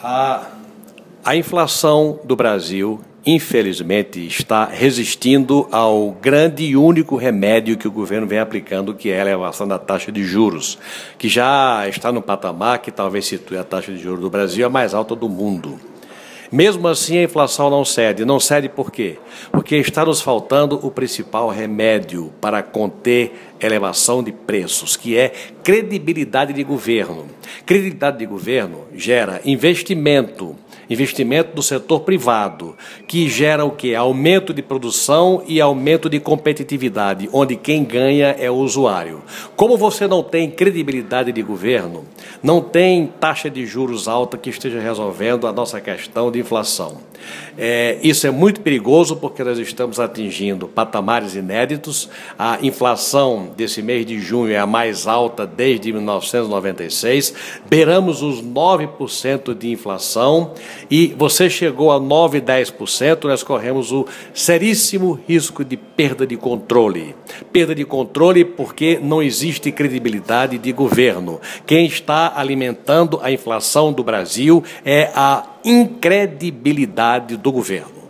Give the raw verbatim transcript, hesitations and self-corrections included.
A, a inflação do Brasil, infelizmente, está resistindo ao grande e único remédio que o governo vem aplicando, que é a elevação da taxa de juros, que já está no patamar que talvez situe a taxa de juros do Brasil a mais alta do mundo. Mesmo assim, a inflação não cede. Não cede por quê? Porque está nos faltando o principal remédio para conter elevação de preços, que é credibilidade de governo. Credibilidade de governo gera investimento, investimento do setor privado, que gera o quê? Aumento de produção e aumento de competitividade, onde quem ganha é o usuário. Como você não tem credibilidade de governo, não tem taxa de juros alta que esteja resolvendo a nossa questão de inflação. É, isso é muito perigoso porque nós estamos atingindo patamares inéditos. A inflação desse mês de junho é a mais alta desde mil novecentos e noventa e seis, beiramos os nove por cento de inflação e você chegou a nove, dez por cento, nós corremos o seríssimo risco de perda de controle. Perda de controle porque não existe credibilidade de governo. Quem está alimentando a inflação do Brasil é a incredibilidade do governo.